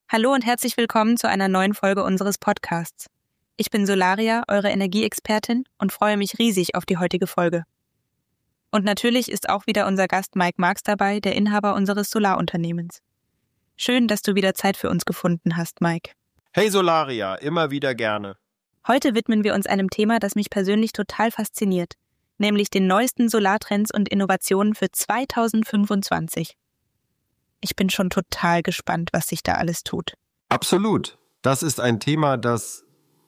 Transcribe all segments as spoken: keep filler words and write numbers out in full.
Hallo und herzlich willkommen zu einer neuen Folge unseres Podcasts. Ich bin Solaria, eure Energieexpertin, und freue mich riesig auf die heutige Folge. Und natürlich ist auch wieder unser Gast Mike Marx dabei, der Inhaber unseres Solarunternehmens. Schön, dass du wieder Zeit für uns gefunden hast, Mike. Hey Solaria, immer wieder gerne. Heute widmen wir uns einem Thema, das mich persönlich total fasziniert, nämlich den neuesten Solartrends und Innovationen für zweitausendfünfundzwanzig. Ich bin schon total gespannt, was sich da alles tut. Absolut. Das ist ein Thema, das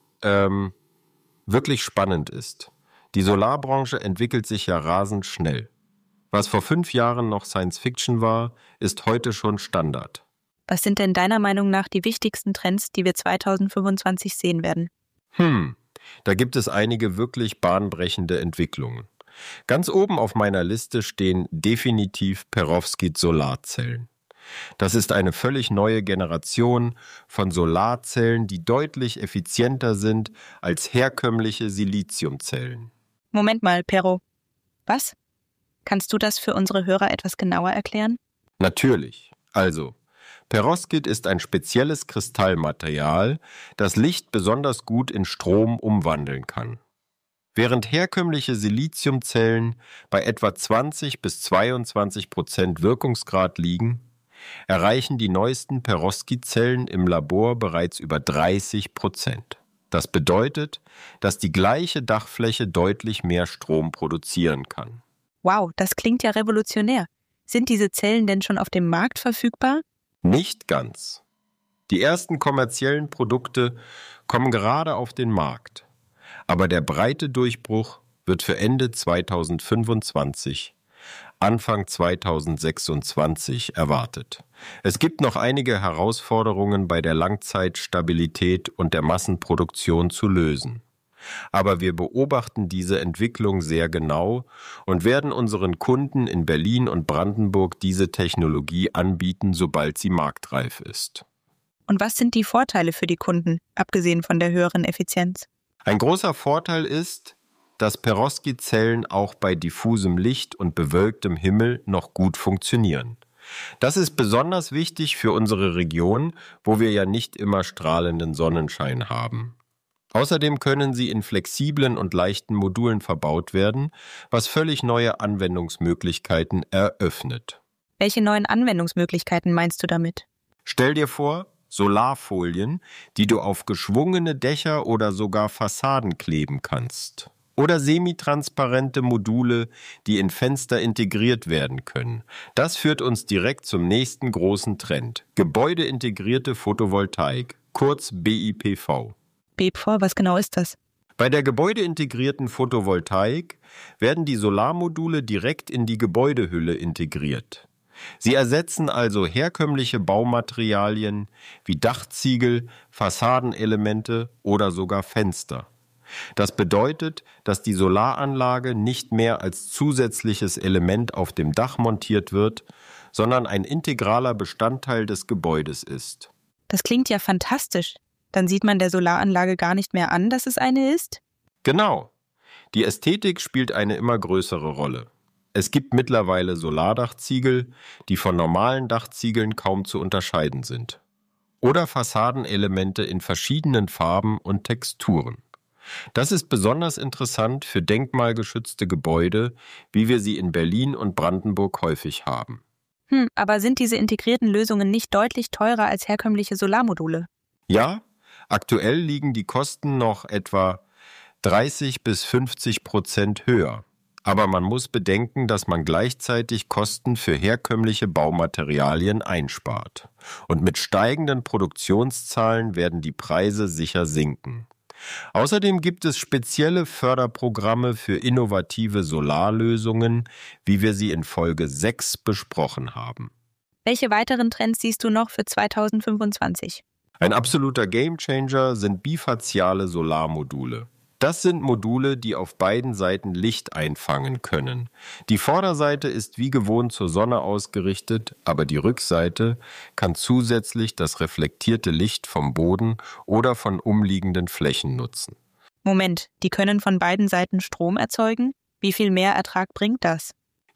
ähm, wirklich spannend ist. Die Solarbranche entwickelt sich ja rasend schnell. Was vor fünf Jahren noch Science Fiction war, ist heute schon Standard. Was sind denn deiner Meinung nach die wichtigsten Trends, die wir zweitausendfünfundzwanzig sehen werden? Hm, da gibt es einige wirklich bahnbrechende Entwicklungen. Ganz oben auf meiner Liste stehen definitiv Perovskit-Solarzellen. Das ist eine völlig neue Generation von Solarzellen, die deutlich effizienter sind als herkömmliche Siliziumzellen. Moment mal, Pero. Was? Kannst du das für unsere Hörer etwas genauer erklären? Natürlich. Also, Perovskit ist ein spezielles Kristallmaterial, das Licht besonders gut in Strom umwandeln kann. Während herkömmliche Siliziumzellen bei etwa zwanzig bis zweiundzwanzig Prozent Wirkungsgrad liegen, erreichen die neuesten Perovskit-Zellen im Labor bereits über dreißig Prozent. Das bedeutet, dass die gleiche Dachfläche deutlich mehr Strom produzieren kann. Wow, das klingt ja revolutionär. Sind diese Zellen denn schon auf dem Markt verfügbar? Nicht ganz. Die ersten kommerziellen Produkte kommen gerade auf den Markt. Aber der breite Durchbruch wird für Ende zweitausendfünfundzwanzig, Anfang zweitausendsechsundzwanzig erwartet. Es gibt noch einige Herausforderungen bei der Langzeitstabilität und der Massenproduktion zu lösen. Aber wir beobachten diese Entwicklung sehr genau und werden unseren Kunden in Berlin und Brandenburg diese Technologie anbieten, sobald sie marktreif ist. Und was sind die Vorteile für die Kunden, abgesehen von der höheren Effizienz? Ein großer Vorteil ist, dass Perovskit-Zellen auch bei diffusem Licht und bewölktem Himmel noch gut funktionieren. Das ist besonders wichtig für unsere Region, wo wir ja nicht immer strahlenden Sonnenschein haben. Außerdem können sie in flexiblen und leichten Modulen verbaut werden, was völlig neue Anwendungsmöglichkeiten eröffnet. Welche neuen Anwendungsmöglichkeiten meinst du damit? Stell dir vor, Solarfolien, die du auf geschwungene Dächer oder sogar Fassaden kleben kannst. Oder semitransparente Module, die in Fenster integriert werden können. Das führt uns direkt zum nächsten großen Trend. Gebäudeintegrierte Photovoltaik, kurz B I P V. B I P V, was genau ist das? Bei der gebäudeintegrierten Photovoltaik werden die Solarmodule direkt in die Gebäudehülle integriert. Sie ersetzen also herkömmliche Baumaterialien wie Dachziegel, Fassadenelemente oder sogar Fenster. Das bedeutet, dass die Solaranlage nicht mehr als zusätzliches Element auf dem Dach montiert wird, sondern ein integraler Bestandteil des Gebäudes ist. Das klingt ja fantastisch. Dann sieht man der Solaranlage gar nicht mehr an, dass es eine ist? Genau. Die Ästhetik spielt eine immer größere Rolle. Es gibt mittlerweile Solardachziegel, die von normalen Dachziegeln kaum zu unterscheiden sind. Oder Fassadenelemente in verschiedenen Farben und Texturen. Das ist besonders interessant für denkmalgeschützte Gebäude, wie wir sie in Berlin und Brandenburg häufig haben. Hm, aber sind diese integrierten Lösungen nicht deutlich teurer als herkömmliche Solarmodule? Ja, aktuell liegen die Kosten noch etwa dreißig bis fünfzig Prozent höher. Aber man muss bedenken, dass man gleichzeitig Kosten für herkömmliche Baumaterialien einspart. Und mit steigenden Produktionszahlen werden die Preise sicher sinken. Außerdem gibt es spezielle Förderprogramme für innovative Solarlösungen, wie wir sie in Folge sechs besprochen haben. Welche weiteren Trends siehst du noch für zweitausendfünfundzwanzig? Ein absoluter Gamechanger sind bifaziale Solarmodule. Das sind Module, die auf beiden Seiten Licht einfangen können. Die Vorderseite ist wie gewohnt zur Sonne ausgerichtet, aber die Rückseite kann zusätzlich das reflektierte Licht vom Boden oder von umliegenden Flächen nutzen. Moment, die können von beiden Seiten Strom erzeugen? Wie viel mehr Ertrag bringt das?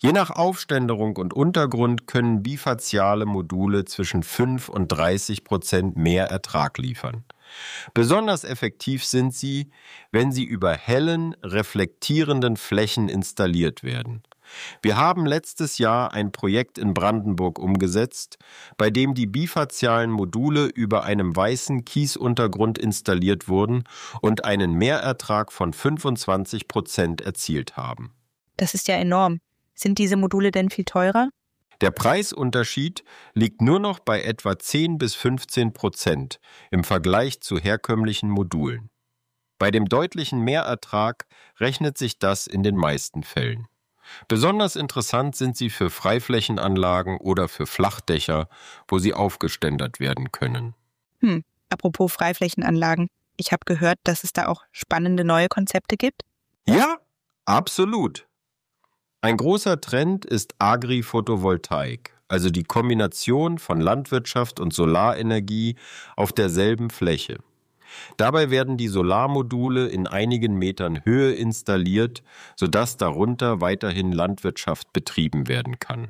Je nach Aufständerung und Untergrund können bifaziale Module zwischen fünf und dreißig Prozent mehr Ertrag liefern. Besonders effektiv sind sie, wenn sie über hellen, reflektierenden Flächen installiert werden. Wir haben letztes Jahr ein Projekt in Brandenburg umgesetzt, bei dem die bifazialen Module über einem weißen Kiesuntergrund installiert wurden und einen Mehrertrag von fünfundzwanzig Prozent erzielt haben. Das ist ja enorm. Sind diese Module denn viel teurer? Der Preisunterschied liegt nur noch bei etwa zehn bis fünfzehn Prozent im Vergleich zu herkömmlichen Modulen. Bei dem deutlichen Mehrertrag rechnet sich das in den meisten Fällen. Besonders interessant sind sie für Freiflächenanlagen oder für Flachdächer, wo sie aufgeständert werden können. Hm, apropos Freiflächenanlagen. Ich habe gehört, dass es da auch spannende neue Konzepte gibt. Ja, absolut. Ein großer Trend ist Agri-Photovoltaik, also die Kombination von Landwirtschaft und Solarenergie auf derselben Fläche. Dabei werden die Solarmodule in einigen Metern Höhe installiert, sodass darunter weiterhin Landwirtschaft betrieben werden kann.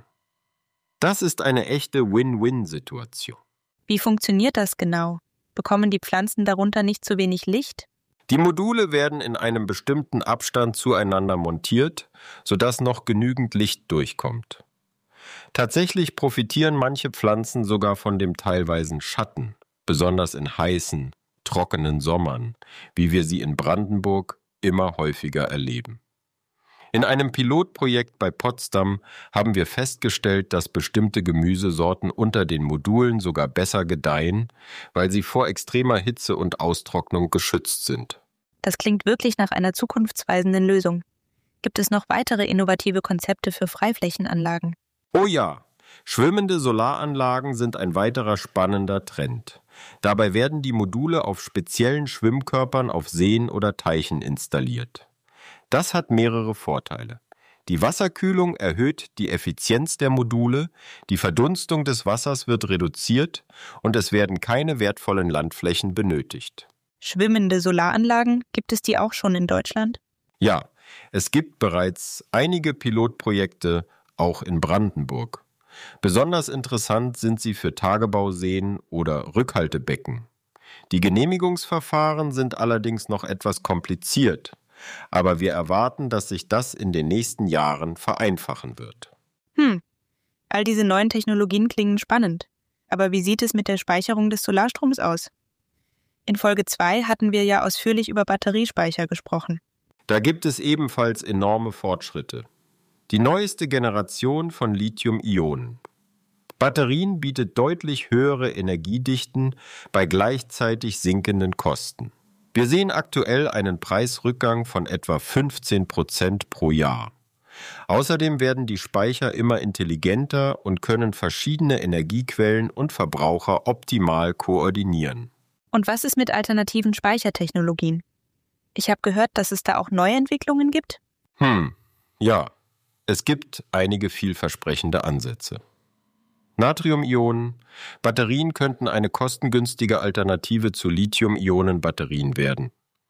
Das ist eine echte Win-Win-Situation. Wie funktioniert das genau? Bekommen die Pflanzen darunter nicht zu wenig Licht? Die Module werden in einem bestimmten Abstand zueinander montiert, sodass noch genügend Licht durchkommt. Tatsächlich profitieren manche Pflanzen sogar von dem teilweisen Schatten, besonders in heißen, trockenen Sommern, wie wir sie in Brandenburg immer häufiger erleben. In einem Pilotprojekt bei Potsdam haben wir festgestellt, dass bestimmte Gemüsesorten unter den Modulen sogar besser gedeihen, weil sie vor extremer Hitze und Austrocknung geschützt sind. Das klingt wirklich nach einer zukunftsweisenden Lösung. Gibt es noch weitere innovative Konzepte für Freiflächenanlagen? Oh ja, schwimmende Solaranlagen sind ein weiterer spannender Trend. Dabei werden die Module auf speziellen Schwimmkörpern auf Seen oder Teichen installiert. Das hat mehrere Vorteile. Die Wasserkühlung erhöht die Effizienz der Module, die Verdunstung des Wassers wird reduziert und es werden keine wertvollen Landflächen benötigt. Schwimmende Solaranlagen, gibt es die auch schon in Deutschland? Ja, es gibt bereits einige Pilotprojekte, auch in Brandenburg. Besonders interessant sind sie für Tagebauseen oder Rückhaltebecken. Die Genehmigungsverfahren sind allerdings noch etwas kompliziert, aber wir erwarten, dass sich das in den nächsten Jahren vereinfachen wird. Hm, all diese neuen Technologien klingen spannend. Aber wie sieht es mit der Speicherung des Solarstroms aus? In Folge zwei hatten wir ja ausführlich über Batteriespeicher gesprochen. Da gibt es ebenfalls enorme Fortschritte. Die neueste Generation von Lithium-Ionen. Batterien bietet deutlich höhere Energiedichten bei gleichzeitig sinkenden Kosten. Wir sehen aktuell einen Preisrückgang von etwa fünfzehn Prozent pro Jahr. Außerdem werden die Speicher immer intelligenter und können verschiedene Energiequellen und Verbraucher optimal koordinieren. Und was ist mit alternativen Speichertechnologien? Ich habe gehört, dass es da auch Neuentwicklungen gibt? Hm, ja. Es gibt einige vielversprechende Ansätze. Natrium-Ionen. Batterien könnten eine kostengünstige Alternative zu Lithium-Ionen-Batterien werden,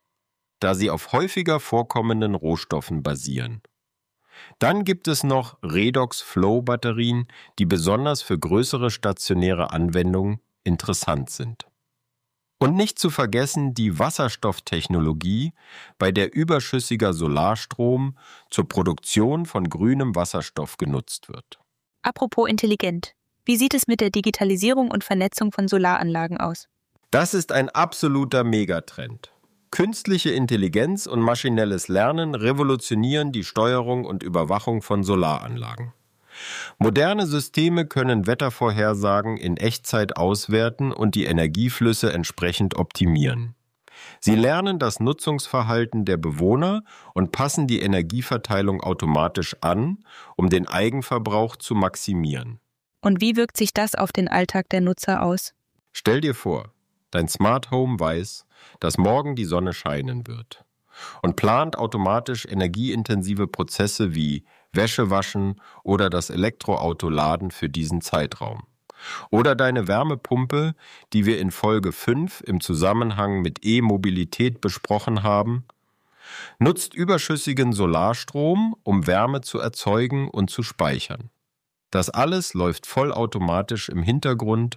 da sie auf häufiger vorkommenden Rohstoffen basieren. Dann gibt es noch Redox-Flow-Batterien, die besonders für größere stationäre Anwendungen interessant sind. Und nicht zu vergessen die Wasserstofftechnologie, bei der überschüssiger Solarstrom zur Produktion von grünem Wasserstoff genutzt wird. Apropos intelligent. Wie sieht es mit der Digitalisierung und Vernetzung von Solaranlagen aus? Das ist ein absoluter Megatrend. Künstliche Intelligenz und maschinelles Lernen revolutionieren die Steuerung und Überwachung von Solaranlagen. Moderne Systeme können Wettervorhersagen in Echtzeit auswerten und die Energieflüsse entsprechend optimieren. Sie lernen das Nutzungsverhalten der Bewohner und passen die Energieverteilung automatisch an, um den Eigenverbrauch zu maximieren. Und wie wirkt sich das auf den Alltag der Nutzer aus? Stell dir vor, dein Smart Home weiß, dass morgen die Sonne scheinen wird und plant automatisch energieintensive Prozesse wie Wäsche waschen oder das Elektroauto laden für diesen Zeitraum. Oder deine Wärmepumpe, die wir in Folge fünf im Zusammenhang mit E-Mobilität besprochen haben, Nutzt überschüssigen Solarstrom, um Wärme zu erzeugen und zu speichern. Das alles läuft vollautomatisch im Hintergrund,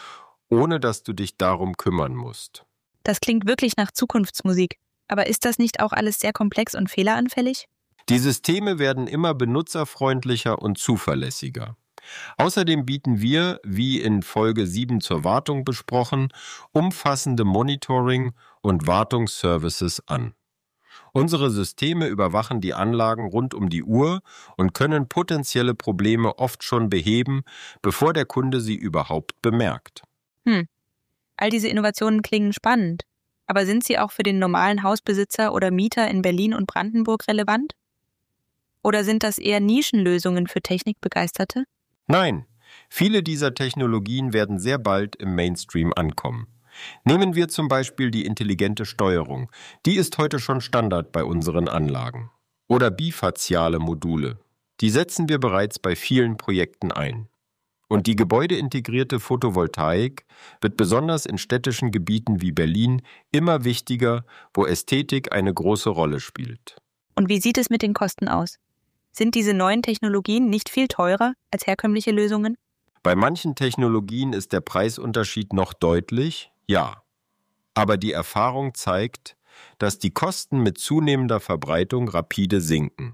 ohne dass du dich darum kümmern musst. Das klingt wirklich nach Zukunftsmusik. Aber ist das nicht auch alles sehr komplex und fehleranfällig? Die Systeme werden immer benutzerfreundlicher und zuverlässiger. Außerdem bieten wir, wie in Folge sieben zur Wartung besprochen, umfassende Monitoring- und Wartungsservices an. Unsere Systeme überwachen die Anlagen rund um die Uhr und können potenzielle Probleme oft schon beheben, bevor der Kunde sie überhaupt bemerkt. Hm, all diese Innovationen klingen spannend. Aber sind sie auch für den normalen Hausbesitzer oder Mieter in Berlin und Brandenburg relevant? Oder sind das eher Nischenlösungen für Technikbegeisterte? Nein, viele dieser Technologien werden sehr bald im Mainstream ankommen. Nehmen wir zum Beispiel die intelligente Steuerung. Die ist heute schon Standard bei unseren Anlagen. Oder bifaziale Module. Die setzen wir bereits bei vielen Projekten ein. Und die gebäudeintegrierte Photovoltaik wird besonders in städtischen Gebieten wie Berlin immer wichtiger, wo Ästhetik eine große Rolle spielt. Und wie sieht es mit den Kosten aus? Sind diese neuen Technologien nicht viel teurer als herkömmliche Lösungen? Bei manchen Technologien ist der Preisunterschied noch deutlich, ja. Aber die Erfahrung zeigt, dass die Kosten mit zunehmender Verbreitung rapide sinken.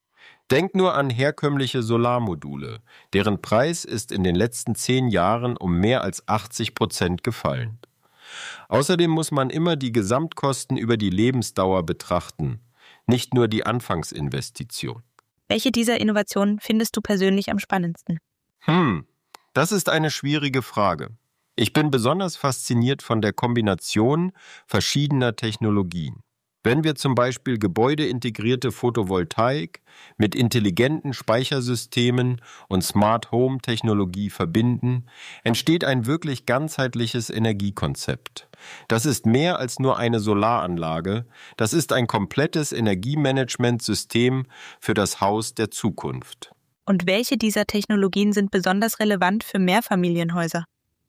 Denk nur an herkömmliche Solarmodule. Deren Preis ist in den letzten zehn Jahren um mehr als achtzig Prozent gefallen. Außerdem muss man immer die Gesamtkosten über die Lebensdauer betrachten, nicht nur die Anfangsinvestition. Welche dieser Innovationen findest du persönlich am spannendsten? Hm, das ist eine schwierige Frage. Ich bin besonders fasziniert von der Kombination verschiedener Technologien. Wenn wir zum Beispiel gebäudeintegrierte Photovoltaik mit intelligenten Speichersystemen und Smart Home Technologie verbinden, entsteht ein wirklich ganzheitliches Energiekonzept. Das ist mehr als nur eine Solaranlage, das ist ein komplettes Energiemanagementsystem für das Haus der Zukunft. Und welche dieser Technologien sind besonders relevant für Mehrfamilienhäuser?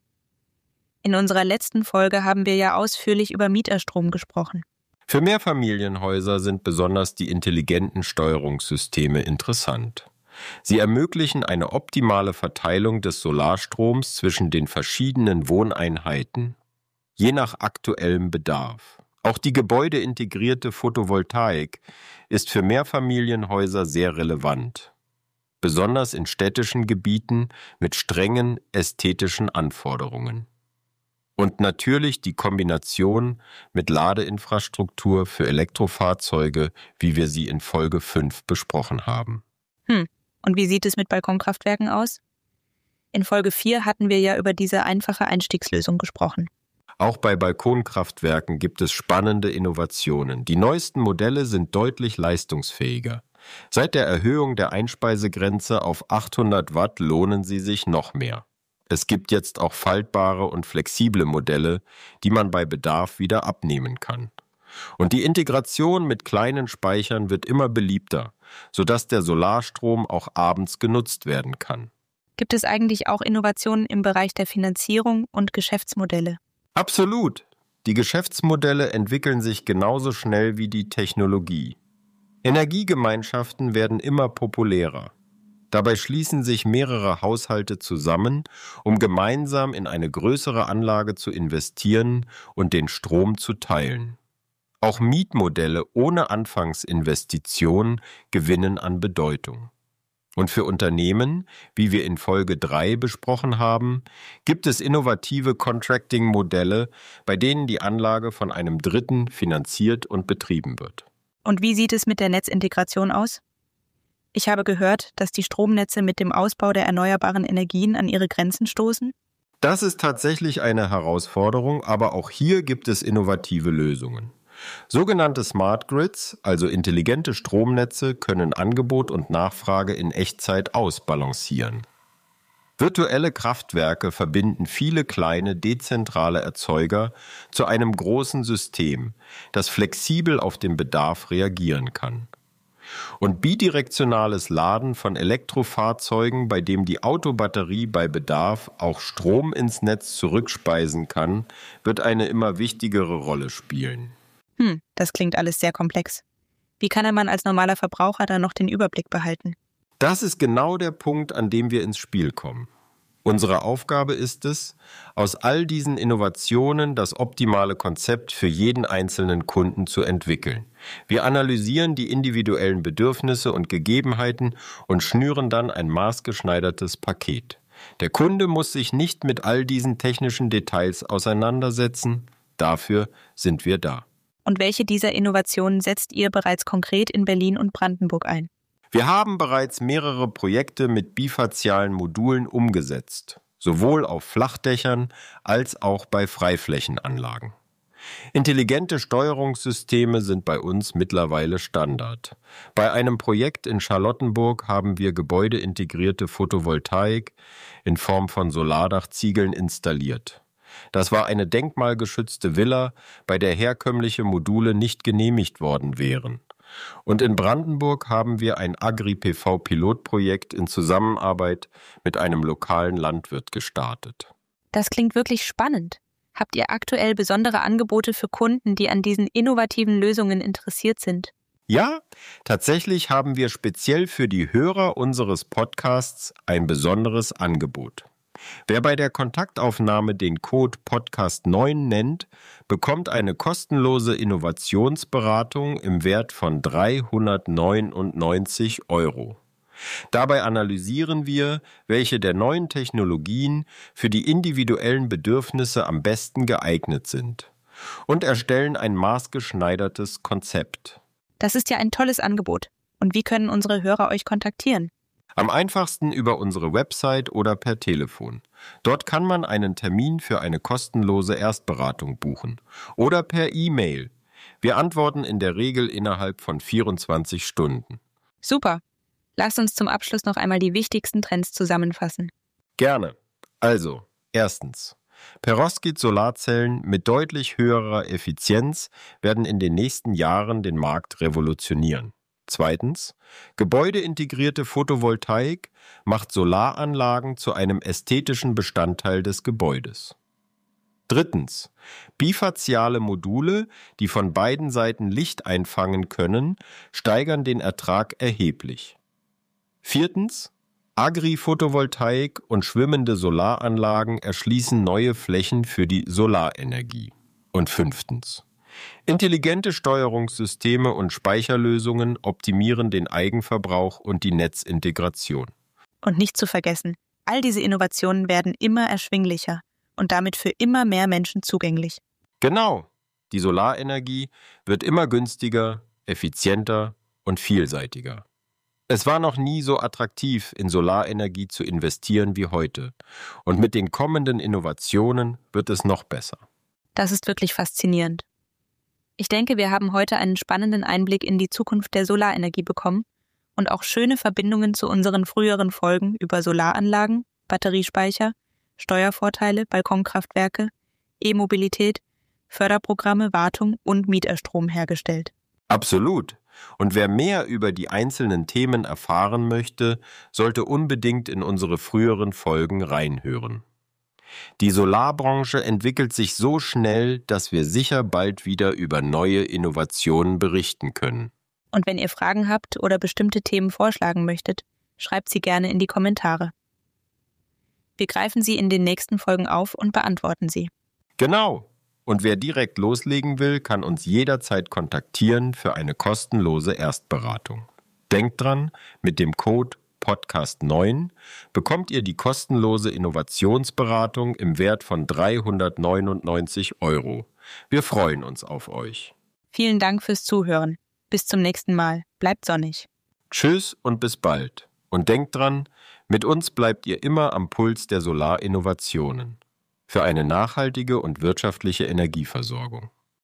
In unserer letzten Folge haben wir ja ausführlich über Mieterstrom gesprochen. Für Mehrfamilienhäuser sind besonders die intelligenten Steuerungssysteme interessant. Sie ermöglichen eine optimale Verteilung des Solarstroms zwischen den verschiedenen Wohneinheiten, je nach aktuellem Bedarf. Auch die gebäudeintegrierte Photovoltaik ist für Mehrfamilienhäuser sehr relevant, besonders in städtischen Gebieten mit strengen ästhetischen Anforderungen. Und natürlich die Kombination mit Ladeinfrastruktur für Elektrofahrzeuge, wie wir sie in Folge fünf besprochen haben. Hm, und wie sieht es mit Balkonkraftwerken aus? In Folge vier hatten wir ja über diese einfache Einstiegslösung gesprochen. Auch bei Balkonkraftwerken gibt es spannende Innovationen. Die neuesten Modelle sind deutlich leistungsfähiger. Seit der Erhöhung der Einspeisegrenze auf achthundert Watt lohnen sie sich noch mehr. Es gibt jetzt auch faltbare und flexible Modelle, die man bei Bedarf wieder abnehmen kann. Und die Integration mit kleinen Speichern wird immer beliebter, sodass der Solarstrom auch abends genutzt werden kann. Gibt es eigentlich auch Innovationen im Bereich der Finanzierung und Geschäftsmodelle? Absolut. Die Geschäftsmodelle entwickeln sich genauso schnell wie die Technologie. Energiegemeinschaften werden immer populärer. Dabei schließen sich mehrere Haushalte zusammen, um gemeinsam in eine größere Anlage zu investieren und den Strom zu teilen. Auch Mietmodelle ohne Anfangsinvestition gewinnen an Bedeutung. Und für Unternehmen, wie wir in Folge drei besprochen haben, gibt es innovative Contracting-Modelle, bei denen die Anlage von einem Dritten finanziert und betrieben wird. Und wie sieht es mit der Netzintegration aus? Ich habe gehört, dass die Stromnetze mit dem Ausbau der erneuerbaren Energien an ihre Grenzen stoßen. Das ist tatsächlich eine Herausforderung, aber auch hier gibt es innovative Lösungen. Sogenannte Smart Grids, also intelligente Stromnetze, können Angebot und Nachfrage in Echtzeit ausbalancieren. Virtuelle Kraftwerke verbinden viele kleine, dezentrale Erzeuger zu einem großen System, das flexibel auf den Bedarf reagieren kann. Und bidirektionales Laden von Elektrofahrzeugen, bei dem die Autobatterie bei Bedarf auch Strom ins Netz zurückspeisen kann, wird eine immer wichtigere Rolle spielen. Hm, das klingt alles sehr komplex. Wie kann man als normaler Verbraucher da noch den Überblick behalten? Das ist genau der Punkt, an dem wir ins Spiel kommen. Unsere Aufgabe ist es, aus all diesen Innovationen das optimale Konzept für jeden einzelnen Kunden zu entwickeln. Wir analysieren die individuellen Bedürfnisse und Gegebenheiten und schnüren dann ein maßgeschneidertes Paket. Der Kunde muss sich nicht mit all diesen technischen Details auseinandersetzen. Dafür sind wir da. Und welche dieser Innovationen setzt ihr bereits konkret in Berlin und Brandenburg ein? Wir haben bereits mehrere Projekte mit bifazialen Modulen umgesetzt, sowohl auf Flachdächern als auch bei Freiflächenanlagen. Intelligente Steuerungssysteme sind bei uns mittlerweile Standard. Bei einem Projekt in Charlottenburg haben wir gebäudeintegrierte Photovoltaik in Form von Solardachziegeln installiert. Das war eine denkmalgeschützte Villa, bei der herkömmliche Module nicht genehmigt worden wären. Und in Brandenburg haben wir ein Agri-P V-Pilotprojekt in Zusammenarbeit mit einem lokalen Landwirt gestartet. Das klingt wirklich spannend. Habt ihr aktuell besondere Angebote für Kunden, die an diesen innovativen Lösungen interessiert sind? Ja, tatsächlich haben wir speziell für die Hörer unseres Podcasts ein besonderes Angebot. Wer bei der Kontaktaufnahme den Code Podcast neun nennt, bekommt eine kostenlose Innovationsberatung im Wert von dreihundertneunundneunzig Euro. Dabei analysieren wir, welche der neuen Technologien für die individuellen Bedürfnisse am besten geeignet sind und erstellen ein maßgeschneidertes Konzept. Das ist ja ein tolles Angebot. Und wie können unsere Hörer euch kontaktieren? Am einfachsten über unsere Website oder per Telefon. Dort kann man einen Termin für eine kostenlose Erstberatung buchen. Oder per E-Mail. Wir antworten in der Regel innerhalb von vierundzwanzig Stunden. Super. Lasst uns zum Abschluss noch einmal die wichtigsten Trends zusammenfassen. Gerne. Also, erstens. Perovskit-Solarzellen mit deutlich höherer Effizienz werden in den nächsten Jahren den Markt revolutionieren. Zweitens, gebäudeintegrierte Photovoltaik macht Solaranlagen zu einem ästhetischen Bestandteil des Gebäudes. Drittens, bifaziale Module, die von beiden Seiten Licht einfangen können, steigern den Ertrag erheblich. Viertens, Agri-Photovoltaik und schwimmende Solaranlagen erschließen neue Flächen für die Solarenergie. Und fünftens, intelligente Steuerungssysteme und Speicherlösungen optimieren den Eigenverbrauch und die Netzintegration. Und nicht zu vergessen, all diese Innovationen werden immer erschwinglicher und damit für immer mehr Menschen zugänglich. Genau, die Solarenergie wird immer günstiger, effizienter und vielseitiger. Es war noch nie so attraktiv, in Solarenergie zu investieren wie heute. Und mit den kommenden Innovationen wird es noch besser. Das ist wirklich faszinierend. Ich denke, wir haben heute einen spannenden Einblick in die Zukunft der Solarenergie bekommen und auch schöne Verbindungen zu unseren früheren Folgen über Solaranlagen, Batteriespeicher, Steuervorteile, Balkonkraftwerke, E-Mobilität, Förderprogramme, Wartung und Mieterstrom hergestellt. Absolut. Und wer mehr über die einzelnen Themen erfahren möchte, sollte unbedingt in unsere früheren Folgen reinhören. Die Solarbranche entwickelt sich so schnell, dass wir sicher bald wieder über neue Innovationen berichten können. Und wenn ihr Fragen habt oder bestimmte Themen vorschlagen möchtet, schreibt sie gerne in die Kommentare. Wir greifen sie in den nächsten Folgen auf und beantworten sie. Genau. Und wer direkt loslegen will, kann uns jederzeit kontaktieren für eine kostenlose Erstberatung. Denkt dran, mit dem Code Podcast neun bekommt ihr die kostenlose Innovationsberatung im Wert von dreihundertneunundneunzig Euro. Wir freuen uns auf euch. Vielen Dank fürs Zuhören. Bis zum nächsten Mal. Bleibt sonnig. Tschüss und bis bald. Und denkt dran, mit uns bleibt ihr immer am Puls der Solarinnovationen. Für eine nachhaltige und wirtschaftliche Energieversorgung.